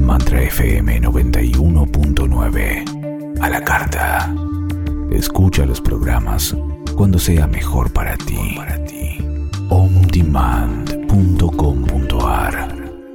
Mantra FM 91.9. A la carta. Escucha los programas cuando sea mejor para ti. ondemand.com.ar.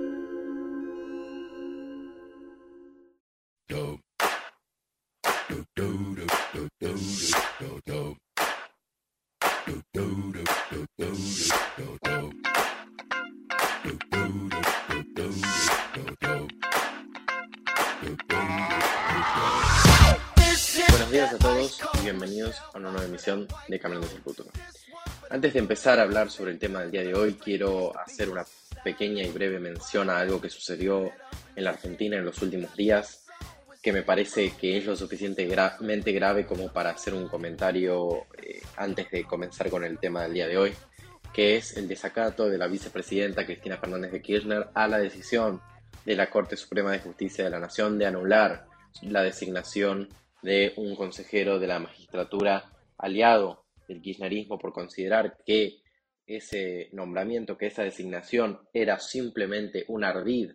Buenos días a todos y bienvenidos a una nueva emisión de Caminando hacia el Futuro. Antes de empezar a hablar sobre el tema del día de hoy, quiero hacer una pequeña y breve mención a algo que sucedió en la Argentina en los últimos días, que me parece que es lo suficientemente grave como para hacer un comentario antes de comenzar con el tema del día de hoy, que es el desacato de la vicepresidenta Cristina Fernández de Kirchner a la decisión de la Corte Suprema de Justicia de la Nación de anular la designación de un consejero de la magistratura aliado del kirchnerismo por considerar que ese nombramiento, que esa designación era simplemente un ardid,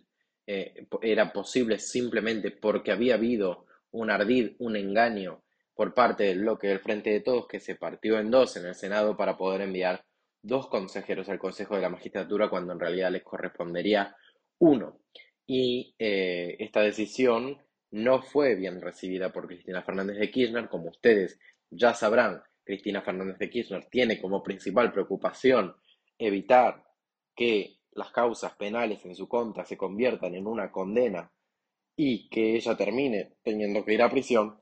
era posible simplemente porque había habido un ardid, un engaño por parte del bloque del Frente de Todos, que se partió en dos en el Senado para poder enviar dos consejeros al Consejo de la Magistratura cuando en realidad les correspondería uno. Y esta decisión no fue bien recibida por Cristina Fernández de Kirchner. Como ustedes ya sabrán, Cristina Fernández de Kirchner tiene como principal preocupación evitar que las causas penales en su contra se conviertan en una condena y que ella termine teniendo que ir a prisión.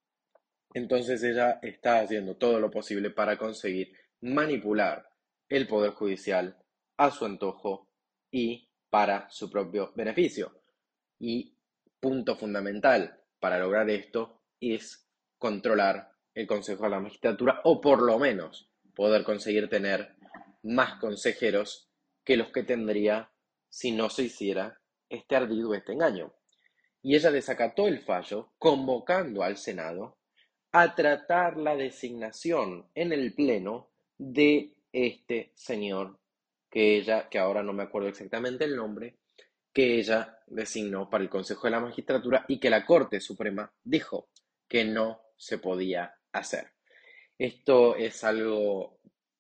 Entonces ella está haciendo todo lo posible para conseguir manipular el Poder Judicial a su antojo y para su propio beneficio. Y punto fundamental para lograr esto es controlar el Consejo de la Magistratura, o por lo menos poder conseguir tener más consejeros que los que tendría si no se hiciera este ardido, este engaño. Y ella desacató el fallo convocando al Senado a tratar la designación en el Pleno de este señor que ahora no me acuerdo exactamente el nombre, que ella designó para el Consejo de la Magistratura y que la Corte Suprema dijo que no se podía hacer. Esto es algo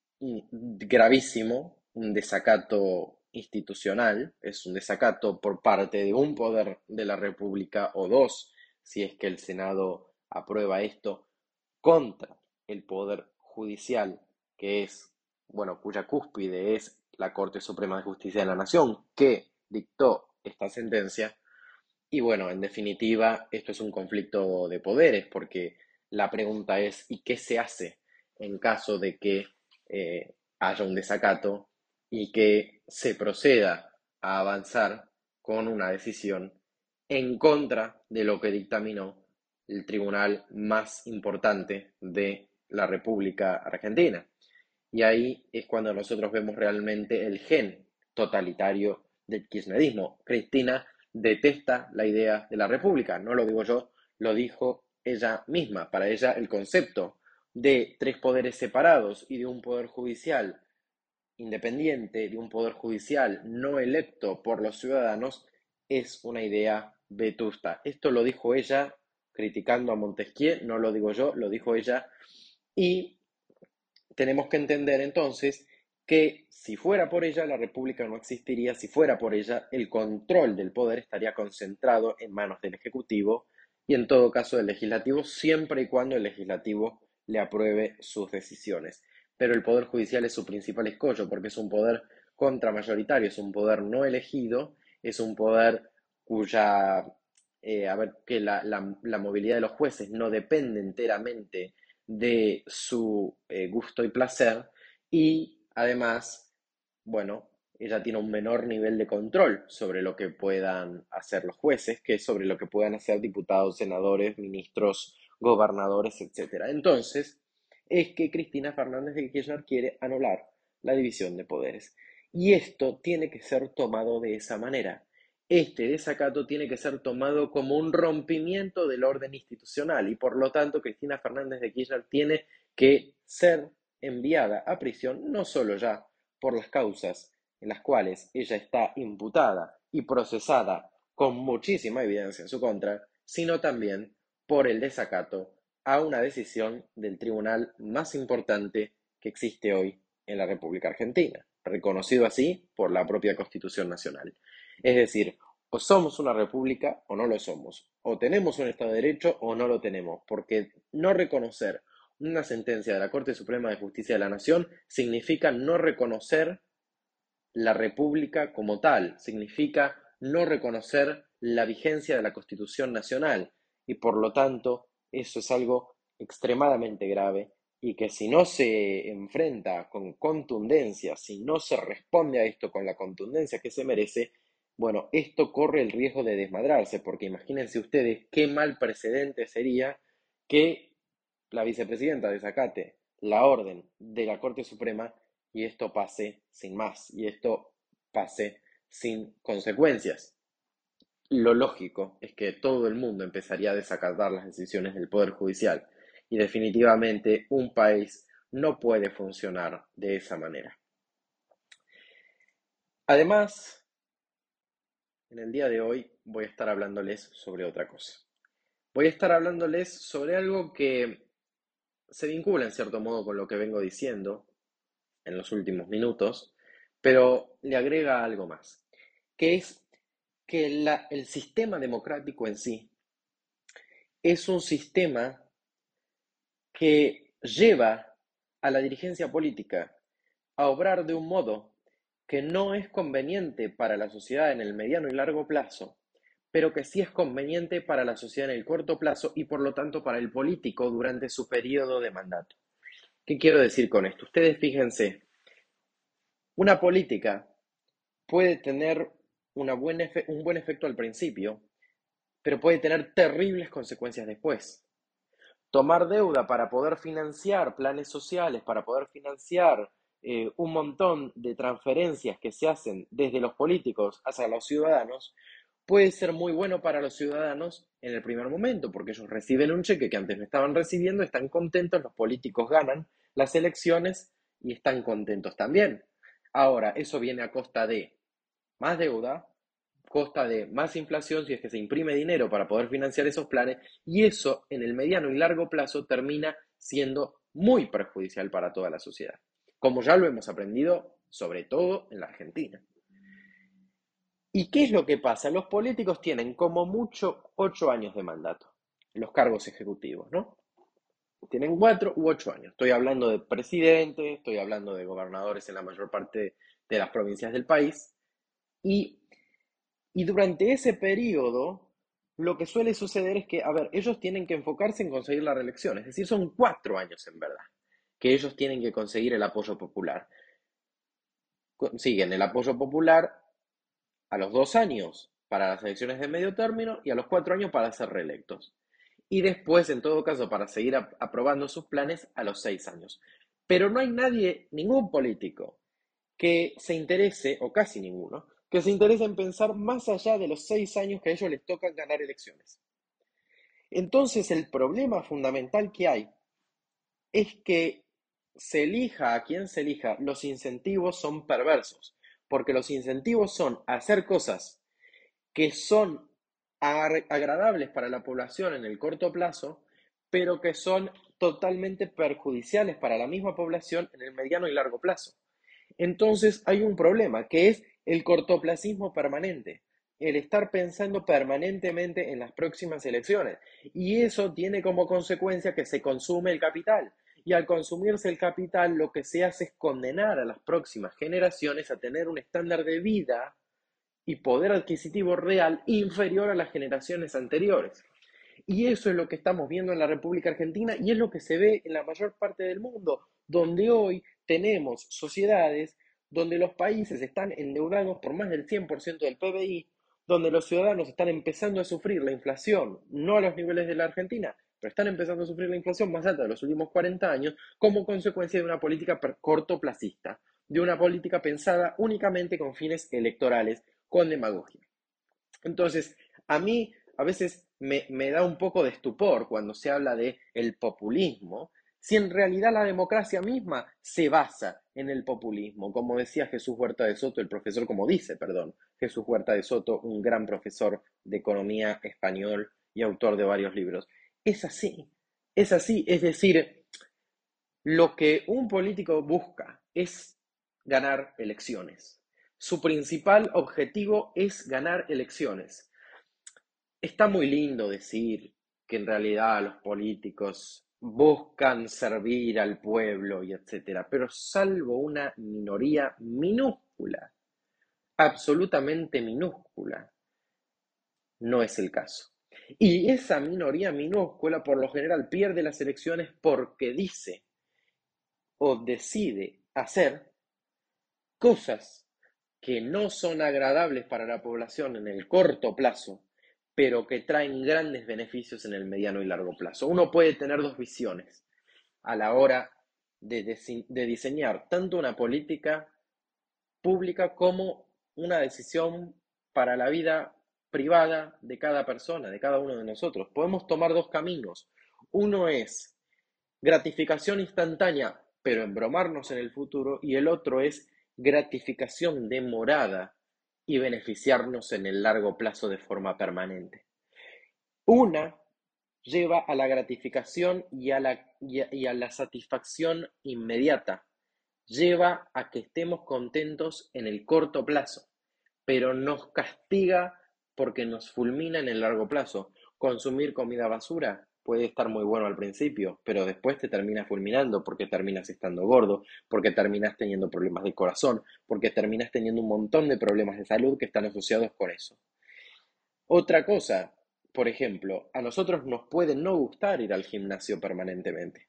gravísimo, un desacato institucional, es un desacato por parte de un poder de la República o dos, si es que el Senado aprueba esto, contra el Poder Judicial, que es, cuya cúspide es la Corte Suprema de Justicia de la Nación, que dictó esta sentencia. Y en definitiva, esto es un conflicto de poderes, porque la pregunta es, ¿y qué se hace en caso de que haya un desacato y que se proceda a avanzar con una decisión en contra de lo que dictaminó el tribunal más importante de la República Argentina? Y ahí es cuando nosotros vemos realmente el gen totalitario del kirchnerismo. Cristina detesta la idea de la República, no lo digo yo, lo dijo ella misma. Para ella el concepto de tres poderes separados y de un poder judicial independiente, de un poder judicial no electo por los ciudadanos, es una idea vetusta. Esto lo dijo ella criticando a Montesquieu, no lo digo yo, lo dijo ella. Y tenemos que entender entonces que si fuera por ella, la República no existiría. Si fuera por ella, el control del poder estaría concentrado en manos del Ejecutivo y en todo caso del Legislativo, siempre y cuando el Legislativo le apruebe sus decisiones. Pero el Poder Judicial es su principal escollo, porque es un poder contramayoritario, es un poder no elegido, es un poder que la movilidad de los jueces no depende enteramente de su gusto y placer, y además, ella tiene un menor nivel de control sobre lo que puedan hacer los jueces que sobre lo que puedan hacer diputados, senadores, ministros, gobernadores, etc. Entonces, es que Cristina Fernández de Kirchner quiere anular la división de poderes. Y esto tiene que ser tomado de esa manera. Este desacato tiene que ser tomado como un rompimiento del orden institucional y por lo tanto Cristina Fernández de Kirchner tiene que ser enviada a prisión, no solo ya por las causas en las cuales ella está imputada y procesada con muchísima evidencia en su contra, sino también por el desacato a una decisión del tribunal más importante que existe hoy en la República Argentina, reconocido así por la propia Constitución Nacional. Es decir, o somos una república o no lo somos, o tenemos un Estado de Derecho o no lo tenemos, porque no reconocer una sentencia de la Corte Suprema de Justicia de la Nación significa no reconocer la república como tal, significa no reconocer la vigencia de la Constitución Nacional y por lo tanto eso es algo extremadamente grave y que si no se enfrenta con contundencia, si no se responde a esto con la contundencia que se merece, bueno, esto corre el riesgo de desmadrarse, porque imagínense ustedes qué mal precedente sería que la vicepresidenta desacate la orden de la Corte Suprema y esto pase sin más, y esto pase sin consecuencias. Lo lógico es que todo el mundo empezaría a desacatar las decisiones del Poder Judicial y definitivamente un país no puede funcionar de esa manera. Además, en el día de hoy voy a estar hablándoles sobre otra cosa. Voy a estar hablándoles sobre algo que se vincula en cierto modo con lo que vengo diciendo en los últimos minutos, pero le agrega algo más, que es que el sistema democrático en sí es un sistema que lleva a la dirigencia política a obrar de un modo que no es conveniente para la sociedad en el mediano y largo plazo, pero que sí es conveniente para la sociedad en el corto plazo y por lo tanto para el político durante su periodo de mandato. ¿Qué quiero decir con esto? Ustedes fíjense, una política puede tener un buen efecto al principio, pero puede tener terribles consecuencias después. Tomar deuda para poder financiar planes sociales, para poder financiar un montón de transferencias que se hacen desde los políticos hacia los ciudadanos, puede ser muy bueno para los ciudadanos en el primer momento, porque ellos reciben un cheque que antes no estaban recibiendo, están contentos, los políticos ganan las elecciones y están contentos también. Ahora, eso viene a costa de más deuda, costa de más inflación si es que se imprime dinero para poder financiar esos planes, y eso en el mediano y largo plazo termina siendo muy perjudicial para toda la sociedad, como ya lo hemos aprendido, sobre todo en la Argentina. ¿Y qué es lo que pasa? Los políticos tienen como mucho 8 años de mandato, los cargos ejecutivos, ¿no? Tienen 4 u 8 años. Estoy hablando de presidente, estoy hablando de gobernadores en la mayor parte de las provincias del país, y Y durante ese periodo, lo que suele suceder es que, a ver, ellos tienen que enfocarse en conseguir la reelección, es decir, son 4 años en verdad, que ellos tienen que conseguir el apoyo popular. Consiguen el apoyo popular a los 2 años para las elecciones de medio término y a los 4 años para ser reelectos. Y después, en todo caso, para seguir aprobando sus planes a los 6 años. Pero no hay nadie, ningún político, que se interese, o casi ninguno, que se interese en pensar más allá de los 6 años que a ellos les tocan ganar elecciones. Entonces, el problema fundamental que hay es que se elija a quien se elija, los incentivos son perversos, porque los incentivos son hacer cosas que son agradables para la población en el corto plazo, pero que son totalmente perjudiciales para la misma población en el mediano y largo plazo. Entonces hay un problema que es el cortoplacismo permanente, el estar pensando permanentemente en las próximas elecciones. Y eso tiene como consecuencia que se consume el capital. Y al consumirse el capital, lo que se hace es condenar a las próximas generaciones a tener un estándar de vida y poder adquisitivo real inferior a las generaciones anteriores. Y eso es lo que estamos viendo en la República Argentina y es lo que se ve en la mayor parte del mundo, donde hoy tenemos sociedades donde los países están endeudados por más del 100% del PBI, donde los ciudadanos están empezando a sufrir la inflación, no a los niveles de la Argentina, pero están empezando a sufrir la inflación más alta de los últimos 40 años como consecuencia de una política cortoplacista, de una política pensada únicamente con fines electorales, con demagogia. Entonces, a mí a veces me da un poco de estupor cuando se habla de el populismo, si en realidad la democracia misma se basa en el populismo, como decía Jesús Huerta de Soto, como dice, Jesús Huerta de Soto, un gran profesor de economía español y autor de varios libros. Es así, es decir, lo que un político busca es ganar elecciones. Su principal objetivo es ganar elecciones. Está muy lindo decir que en realidad los políticos buscan servir al pueblo y etcétera, pero salvo una minoría minúscula, absolutamente minúscula, no es el caso. Y esa minoría minúscula por lo general pierde las elecciones porque dice o decide hacer cosas que no son agradables para la población en el corto plazo, pero que traen grandes beneficios en el mediano y largo plazo. Uno puede tener dos visiones a la hora de diseñar tanto una política pública como una decisión para la vida privada de cada persona, de cada uno de nosotros. Podemos tomar dos caminos. Uno es gratificación instantánea, pero embromarnos en el futuro, y el otro es gratificación demorada y beneficiarnos en el largo plazo de forma permanente. Una lleva a la gratificación y a la satisfacción inmediata, lleva a que estemos contentos en el corto plazo, pero nos castiga porque nos fulmina en el largo plazo. Consumir comida basura puede estar muy bueno al principio, pero después te termina fulminando porque terminas estando gordo, porque terminas teniendo problemas de corazón, porque terminas teniendo un montón de problemas de salud que están asociados con eso. Otra cosa, por ejemplo, a nosotros nos puede no gustar ir al gimnasio permanentemente,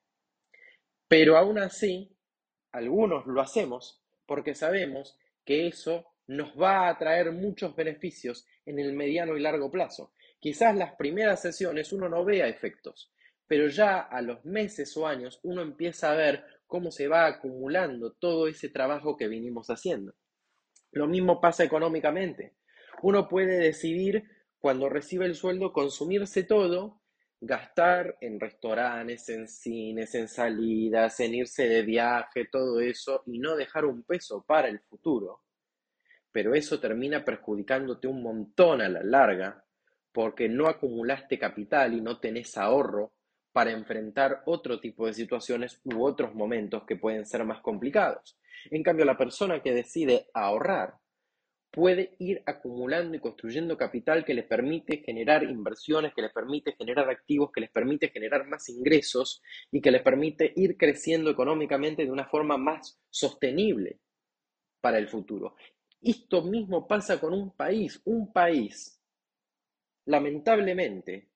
pero aún así, algunos lo hacemos porque sabemos que eso nos va a traer muchos beneficios en el mediano y largo plazo. Quizás las primeras sesiones uno no vea efectos, pero ya a los meses o años uno empieza a ver cómo se va acumulando todo ese trabajo que vinimos haciendo. Lo mismo pasa económicamente. Uno puede decidir cuando recibe el sueldo consumirse todo, gastar en restaurantes, en cines, en salidas, en irse de viaje, todo eso, y no dejar un peso para el futuro. Pero eso termina perjudicándote un montón a la larga, porque no acumulaste capital y no tenés ahorro para enfrentar otro tipo de situaciones u otros momentos que pueden ser más complicados. En cambio, la persona que decide ahorrar puede ir acumulando y construyendo capital que les permite generar inversiones, que les permite generar activos, que les permite generar más ingresos y que les permite ir creciendo económicamente de una forma más sostenible para el futuro. Esto mismo pasa con un país. Un país, lamentablemente,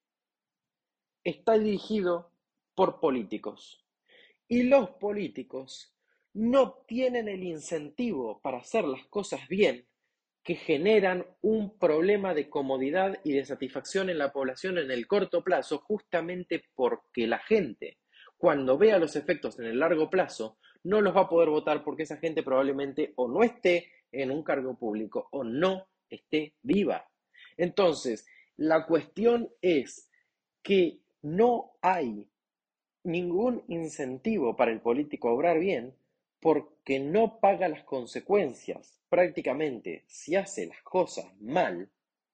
está dirigido por políticos. Y los políticos no tienen el incentivo para hacer las cosas bien, que generan un problema de comodidad y de satisfacción en la población en el corto plazo, justamente porque la gente, cuando vea los efectos en el largo plazo, no los va a poder votar porque esa gente probablemente o no esté en un cargo público o no esté viva. Entonces, la cuestión es que no hay ningún incentivo para el político a obrar bien porque no paga las consecuencias prácticamente si hace las cosas mal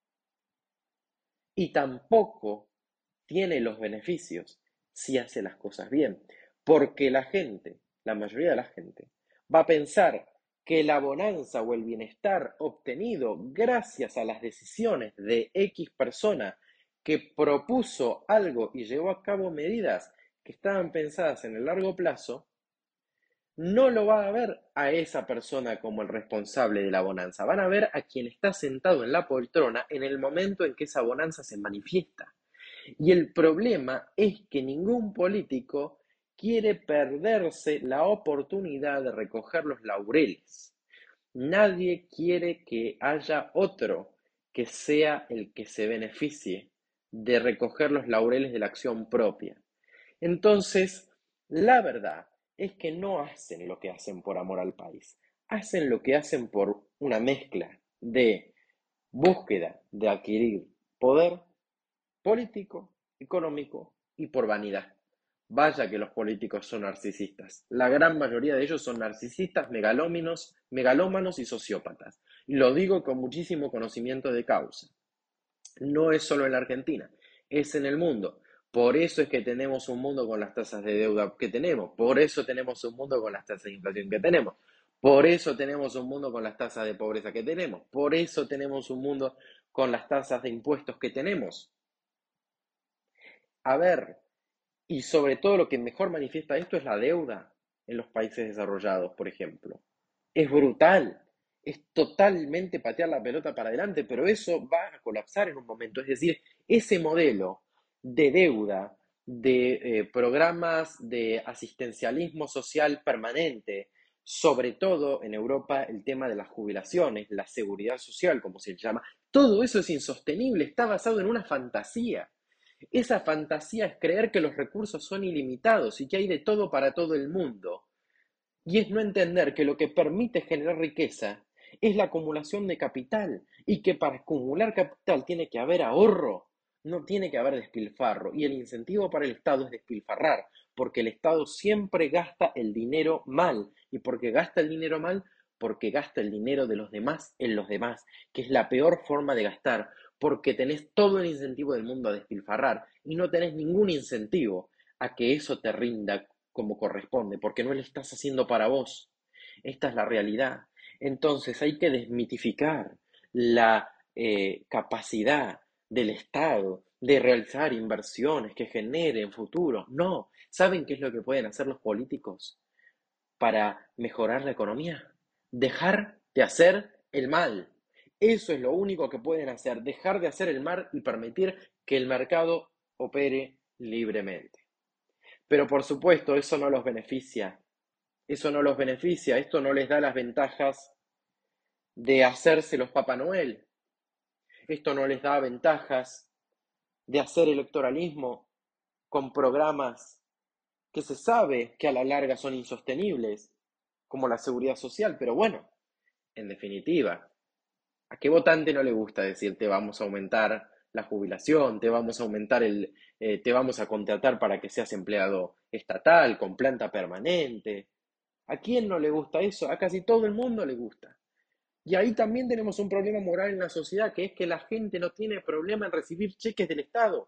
y tampoco tiene los beneficios si hace las cosas bien, porque la gente, la mayoría de la gente, va a pensar que la bonanza o el bienestar obtenido gracias a las decisiones de X persona que propuso algo y llevó a cabo medidas que estaban pensadas en el largo plazo, no lo va a ver a esa persona como el responsable de la bonanza, van a ver a quien está sentado en la poltrona en el momento en que esa bonanza se manifiesta. Y el problema es que ningún político quiere perderse la oportunidad de recoger los laureles. Nadie quiere que haya otro que sea el que se beneficie de recoger los laureles de la acción propia. Entonces, la verdad es que no hacen lo que hacen por amor al país, hacen lo que hacen por una mezcla de búsqueda de adquirir poder político, económico y por vanidad. Vaya que los políticos son narcisistas. La gran mayoría de ellos son narcisistas, megalómanos y sociópatas. Y lo digo con muchísimo conocimiento de causa. No es solo en la Argentina, es en el mundo. Por eso es que tenemos un mundo con las tasas de deuda que tenemos. Por eso tenemos un mundo con las tasas de inflación que tenemos. Por eso tenemos un mundo con las tasas de pobreza que tenemos. Por eso tenemos un mundo con las tasas de impuestos que tenemos. A ver, y sobre todo lo que mejor manifiesta esto es la deuda en los países desarrollados, por ejemplo. Es brutal, es totalmente patear la pelota para adelante, pero eso va a colapsar en un momento. Es decir, ese modelo de deuda, de programas de asistencialismo social permanente, sobre todo en Europa el tema de las jubilaciones, la seguridad social, como se llama, todo eso es insostenible, está basado en una fantasía. Esa fantasía es creer que los recursos son ilimitados y que hay de todo para todo el mundo. Y es no entender que lo que permite generar riqueza es la acumulación de capital y que para acumular capital tiene que haber ahorro, no tiene que haber despilfarro. Y el incentivo para el Estado es despilfarrar, porque el Estado siempre gasta el dinero mal. ¿Y porque gasta el dinero mal? Porque gasta el dinero de los demás en los demás, que es la peor forma de gastar, porque tenés todo el incentivo del mundo a despilfarrar y no tenés ningún incentivo a que eso te rinda como corresponde, porque no lo estás haciendo para vos. Esta es la realidad. Entonces hay que desmitificar la capacidad del Estado de realizar inversiones que generen futuro. No, ¿saben qué es lo que pueden hacer los políticos para mejorar la economía? Dejar de hacer el mal. Eso es lo único que pueden hacer, dejar de hacer el mal y permitir que el mercado opere libremente. Pero por supuesto, eso no los beneficia. Eso no los beneficia, esto no les da las ventajas de hacerse los Papá Noel. Esto no les da ventajas de hacer electoralismo con programas que se sabe que a la larga son insostenibles, como la seguridad social. Pero bueno, en definitiva, ¿a qué votante no le gusta decir te vamos a aumentar la jubilación, te vamos a contratar para que seas empleado estatal, con planta permanente? ¿A quién no le gusta eso? A casi todo el mundo le gusta. Y ahí también tenemos un problema moral en la sociedad, que es que la gente no tiene problema en recibir cheques del Estado.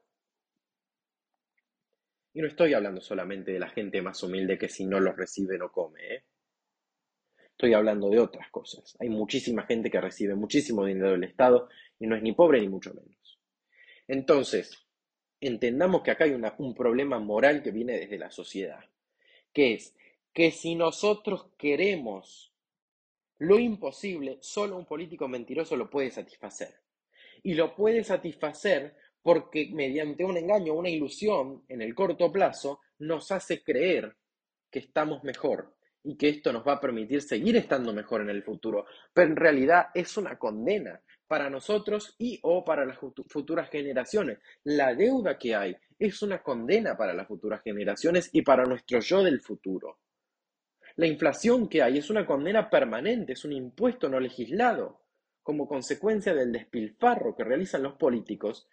Y no estoy hablando solamente de la gente más humilde que si no los recibe no come, ¿eh? Estoy hablando de otras cosas. Hay muchísima gente que recibe muchísimo dinero del Estado y no es ni pobre ni mucho menos. Entonces, entendamos que acá hay un problema moral que viene desde la sociedad, que es que si nosotros queremos lo imposible, solo un político mentiroso lo puede satisfacer. Y lo puede satisfacer porque mediante un engaño, una ilusión en el corto plazo, nos hace creer que estamos mejor y que esto nos va a permitir seguir estando mejor en el futuro. Pero en realidad es una condena para nosotros y o para las futuras generaciones. La deuda que hay es una condena para las futuras generaciones y para nuestro yo del futuro. La inflación que hay es una condena permanente, es un impuesto no legislado, como consecuencia del despilfarro que realizan los políticos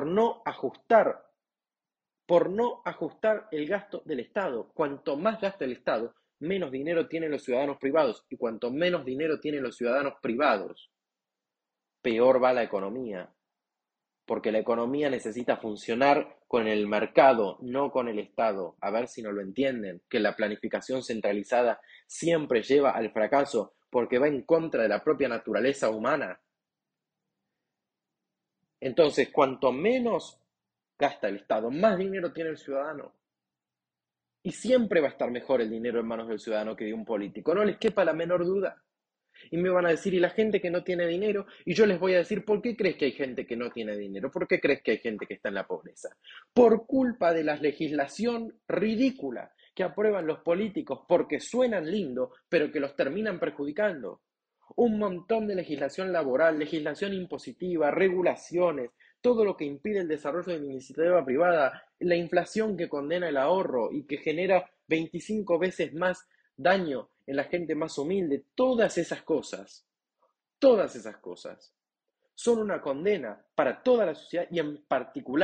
por no ajustar el gasto del Estado. Cuanto más gasta el Estado, menos dinero tienen los ciudadanos privados, y cuanto menos dinero tienen los ciudadanos privados, peor va la economía, porque la economía necesita funcionar con el mercado, no con el Estado. A ver si no lo entienden, que la planificación centralizada siempre lleva al fracaso porque va en contra de la propia naturaleza humana. Entonces, cuanto menos gasta el Estado, más dinero tiene el ciudadano. Y siempre va a estar mejor el dinero en manos del ciudadano que de un político, no les quepa la menor duda. Y me van a decir, ¿y la gente que no tiene dinero? Y yo les voy a decir, ¿por qué crees que hay gente que no tiene dinero? ¿Por qué crees que hay gente que está en la pobreza? Por culpa de la legislación ridícula que aprueban los políticos porque suenan lindo, pero que los terminan perjudicando. Un montón de legislación laboral, legislación impositiva, regulaciones, todo lo que impide el desarrollo de la iniciativa privada, la inflación que condena el ahorro y que genera 25 veces más daño en la gente más humilde, todas esas cosas son una condena para toda la sociedad y en particular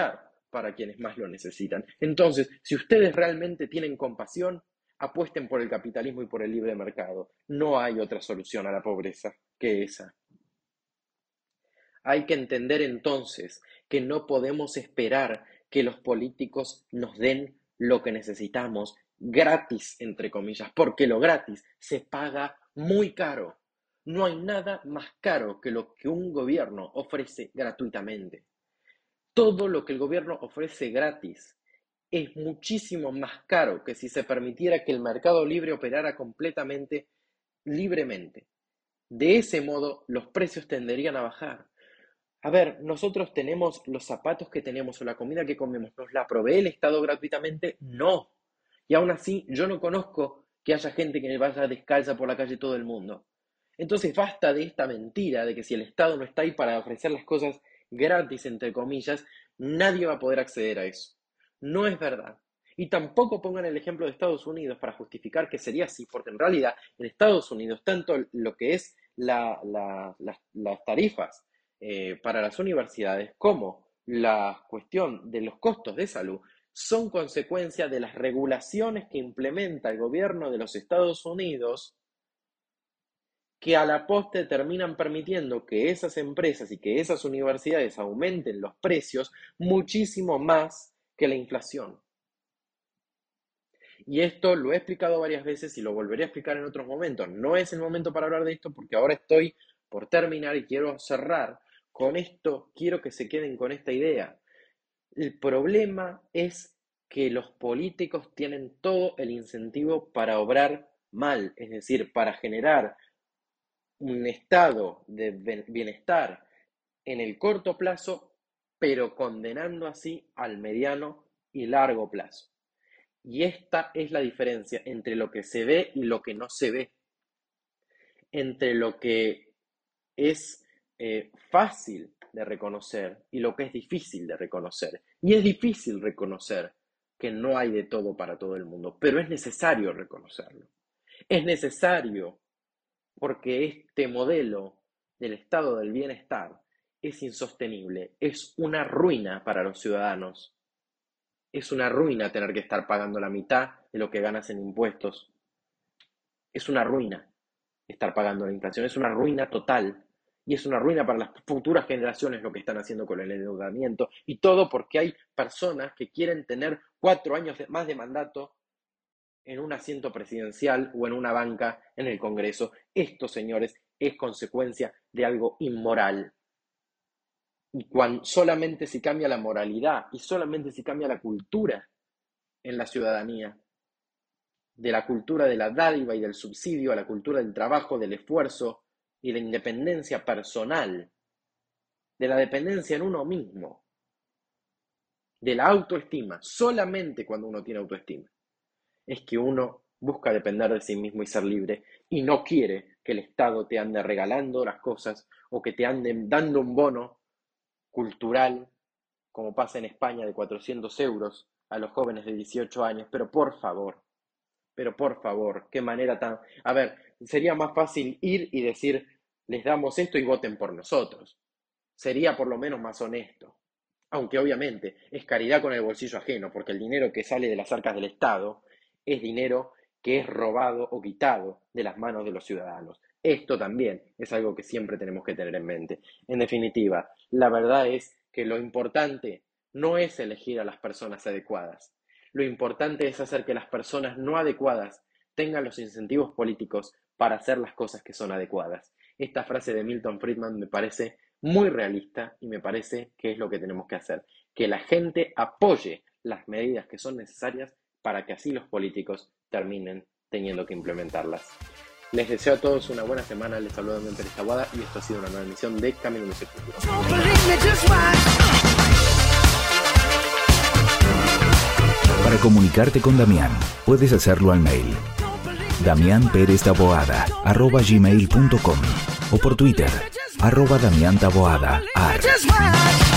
para quienes más lo necesitan. Entonces, si ustedes realmente tienen compasión, apuesten por el capitalismo y por el libre mercado. No hay otra solución a la pobreza que esa. Hay que entender entonces que no podemos esperar que los políticos nos den lo que necesitamos gratis, entre comillas, porque lo gratis se paga muy caro. No hay nada más caro que lo que un gobierno ofrece gratuitamente. Todo lo que el gobierno ofrece gratis es muchísimo más caro que si se permitiera que el mercado libre operara completamente libremente. De ese modo, los precios tenderían a bajar. A ver, nosotros tenemos los zapatos que tenemos o la comida que comemos, ¿nos la provee el Estado gratuitamente? No. Y aún así, yo no conozco que haya gente que vaya descalza por la calle todo el mundo. Entonces basta de esta mentira de que si el Estado no está ahí para ofrecer las cosas gratis, entre comillas, nadie va a poder acceder a eso. No es verdad. Y tampoco pongan el ejemplo de Estados Unidos para justificar que sería así, porque en realidad en Estados Unidos, tanto lo que es las tarifas para las universidades como la cuestión de los costos de salud son consecuencia de las regulaciones que implementa el gobierno de los Estados Unidos, que a la postre terminan permitiendo que esas empresas y que esas universidades aumenten los precios muchísimo más que la inflación. Y esto lo he explicado varias veces y lo volveré a explicar en otros momentos. No es el momento para hablar de esto porque ahora estoy por terminar y quiero cerrar con esto. Quiero que se queden con esta idea. El problema es que los políticos tienen todo el incentivo para obrar mal, es decir, para generar un estado de bienestar en el corto plazo, pero condenando así al mediano y largo plazo. Y esta es la diferencia entre lo que se ve y lo que no se ve, entre lo que es fácil de reconocer y lo que es difícil de reconocer. Y es difícil reconocer que no hay de todo para todo el mundo, pero es necesario reconocerlo. Es necesario porque este modelo del estado del bienestar es insostenible, es una ruina para los ciudadanos. Es una ruina tener que estar pagando la mitad de lo que ganas en impuestos. Es una ruina estar pagando la inflación, es una ruina total. Y es una ruina para las futuras generaciones lo que están haciendo con el endeudamiento. Y todo porque hay personas que quieren tener 4 años más de mandato en un asiento presidencial o en una banca en el Congreso. Esto, señores, es consecuencia de algo inmoral. Y cuando solamente si cambia la moralidad y solamente si cambia la cultura en la ciudadanía, de la cultura de la dádiva y del subsidio a la cultura del trabajo, del esfuerzo y la independencia personal, de la dependencia en uno mismo, de la autoestima, solamente cuando uno tiene autoestima, es que uno busca depender de sí mismo y ser libre y no quiere que el Estado te ande regalando las cosas o que te anden dando un bono cultural, como pasa en España, de 400 euros a los jóvenes de 18 años, pero por favor, qué manera tan... A ver, sería más fácil ir y decir, les damos esto y voten por nosotros. Sería por lo menos más honesto. Aunque obviamente es caridad con el bolsillo ajeno, porque el dinero que sale de las arcas del Estado es dinero que es robado o quitado de las manos de los ciudadanos. Esto también es algo que siempre tenemos que tener en mente. En definitiva, la verdad es que lo importante no es elegir a las personas adecuadas. Lo importante es hacer que las personas no adecuadas tengan los incentivos políticos para hacer las cosas que son adecuadas. Esta frase de Milton Friedman me parece muy realista y me parece que es lo que tenemos que hacer. Que la gente apoye las medidas que son necesarias para que así los políticos terminen teniendo que implementarlas. Les deseo a todos una buena semana, les saludo Damián Pérez Taboada y esto ha sido una nueva emisión de Camino hacia el Futuro. Para comunicarte con Damián, puedes hacerlo al mail damianpereztaboada@gmail.com o por Twitter @DamianTaboada.